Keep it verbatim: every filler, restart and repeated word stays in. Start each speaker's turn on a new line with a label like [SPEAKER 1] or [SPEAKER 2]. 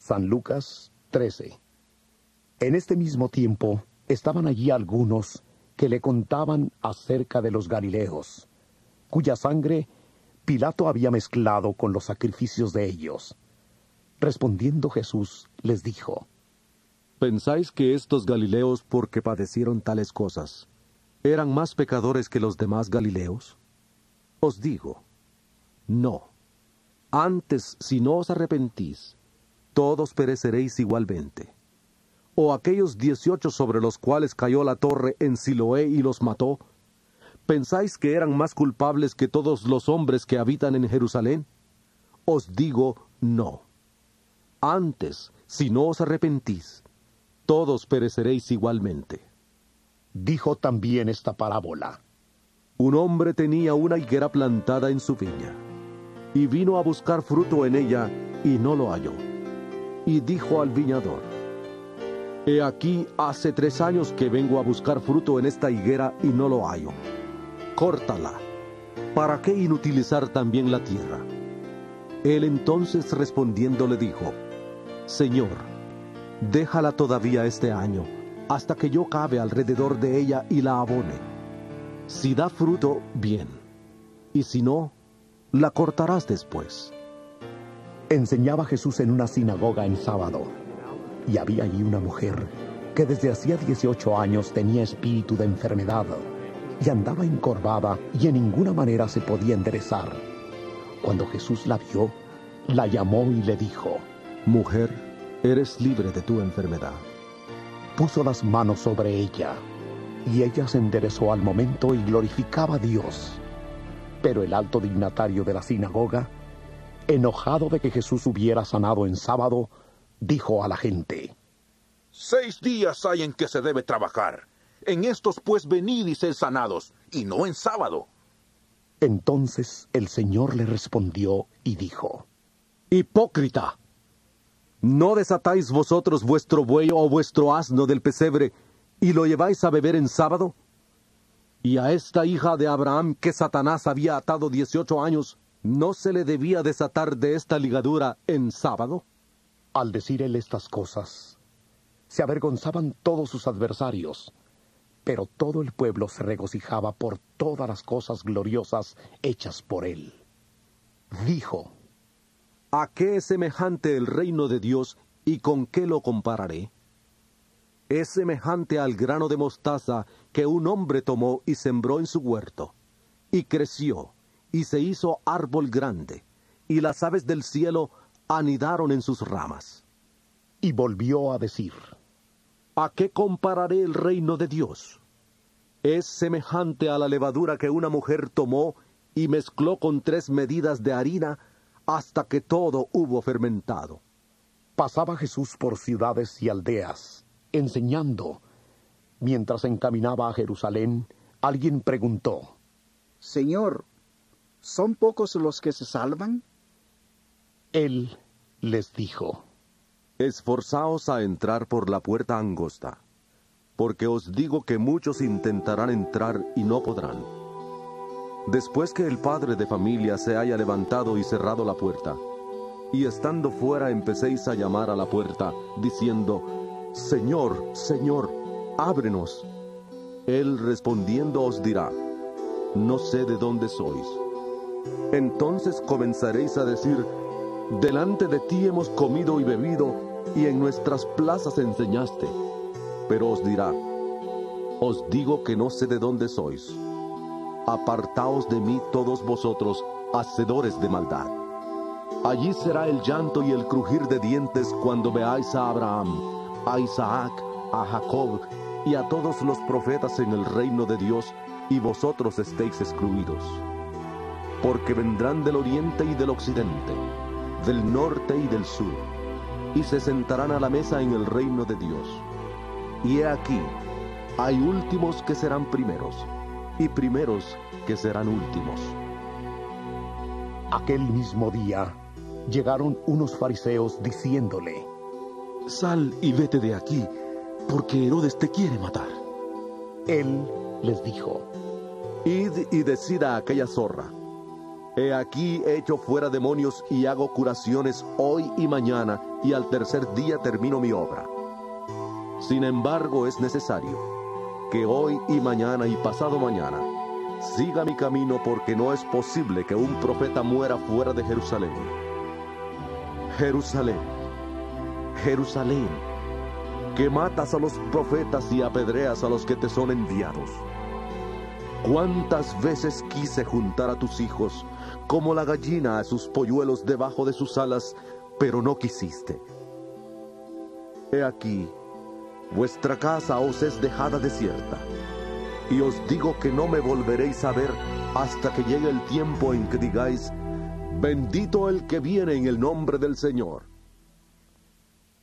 [SPEAKER 1] San Lucas trece. En este mismo tiempo estaban allí algunos que le contaban acerca de los Galileos, cuya sangre Pilato había mezclado con los sacrificios de ellos. Respondiendo Jesús, les dijo:
[SPEAKER 2] ¿Pensáis que estos Galileos, porque padecieron tales cosas, eran más pecadores que los demás Galileos? Os digo, no. Antes, si no os arrepentís, todos pereceréis igualmente. ¿O aquellos dieciocho sobre los cuales cayó la torre en Siloé y los mató, pensáis que eran más culpables que todos los hombres que habitan en Jerusalén? Os digo, no. Antes, si no os arrepentís, todos pereceréis igualmente.
[SPEAKER 1] Dijo también esta parábola:
[SPEAKER 2] Un hombre tenía una higuera plantada en su viña, y vino a buscar fruto en ella, y no lo halló. Y dijo al viñador: He aquí hace tres años que vengo a buscar fruto en esta higuera, y no lo hallo. Córtala. ¿Para qué inutilizar también la tierra? Él entonces respondiendo le dijo: Señor, déjala todavía este año, hasta que yo cabe alrededor de ella y la abone. Si da fruto, bien, y si no, la cortarás después.
[SPEAKER 1] Enseñaba Jesús en una sinagoga en sábado, y había allí una mujer que desde hacía dieciocho años tenía espíritu de enfermedad, y andaba encorvada, y en ninguna manera se podía enderezar. Cuando Jesús la vio, la llamó y le dijo:
[SPEAKER 2] Mujer, eres libre de tu enfermedad.
[SPEAKER 1] Puso las manos sobre ella, y ella se enderezó al momento y glorificaba a Dios. Pero el alto dignatario de la sinagoga, enojado de que Jesús hubiera sanado en sábado, dijo a la gente:
[SPEAKER 3] Seis días hay en que se debe trabajar. En estos pues venid y sed sanados, y no en sábado.
[SPEAKER 1] Entonces el Señor le respondió y dijo:
[SPEAKER 2] Hipócrita, ¿no desatáis vosotros vuestro buey o vuestro asno del pesebre, y lo lleváis a beber en sábado? Y a esta hija de Abraham que Satanás había atado dieciocho años, ¿no se le debía desatar de esta ligadura en sábado?
[SPEAKER 1] Al decir él estas cosas, se avergonzaban todos sus adversarios, pero todo el pueblo se regocijaba por todas las cosas gloriosas hechas por él. Dijo:
[SPEAKER 2] ¿A qué es semejante el reino de Dios y con qué lo compararé? Es semejante al grano de mostaza que un hombre tomó y sembró en su huerto, y creció, y se hizo árbol grande, y las aves del cielo anidaron en sus ramas.
[SPEAKER 1] Y volvió a decir:
[SPEAKER 2] ¿A qué compararé el reino de Dios? Es semejante a la levadura que una mujer tomó y mezcló con tres medidas de harina hasta que todo hubo fermentado.
[SPEAKER 1] Pasaba Jesús por ciudades y aldeas, enseñando. Mientras encaminaba a Jerusalén, alguien preguntó:
[SPEAKER 4] Señor, ¿son pocos los que se salvan?
[SPEAKER 1] Él les dijo:
[SPEAKER 2] Esforzaos a entrar por la puerta angosta, porque os digo que muchos intentarán entrar y no podrán. Después que el padre de familia se haya levantado y cerrado la puerta, y estando fuera empecéis a llamar a la puerta, diciendo: Señor, Señor, ábrenos. Él respondiendo os dirá: No sé de dónde sois. Entonces comenzaréis a decir: Delante de ti hemos comido y bebido, y en nuestras plazas enseñaste. Pero os dirá: Os digo que no sé de dónde sois. Apartaos de mí todos vosotros, hacedores de maldad. Allí será el llanto y el crujir de dientes cuando veáis a Abraham, a Isaac, a Jacob y a todos los profetas en el reino de Dios, y vosotros estéis excluidos. Porque vendrán del oriente y del occidente, del norte y del sur, y se sentarán a la mesa en el reino de Dios. Y he aquí, hay últimos que serán primeros, y primeros que serán últimos.
[SPEAKER 1] Aquel mismo día llegaron unos fariseos diciéndole:
[SPEAKER 5] Sal y vete de aquí, porque Herodes te quiere matar.
[SPEAKER 1] Él les dijo:
[SPEAKER 2] Id y decid a aquella zorra: He aquí echo fuera demonios y hago curaciones hoy y mañana, y al tercer día termino mi obra. Sin embargo, es necesario que hoy y mañana y pasado mañana siga mi camino, porque no es posible que un profeta muera fuera de Jerusalén. Jerusalén, Jerusalén, que matas a los profetas y apedreas a los que te son enviados. ¿Cuántas veces quise juntar a tus hijos como la gallina a sus polluelos debajo de sus alas, pero no quisiste? He aquí, vuestra casa os es dejada desierta, y os digo que no me volveréis a ver hasta que llegue el tiempo en que digáis: bendito el que viene en el nombre del Señor.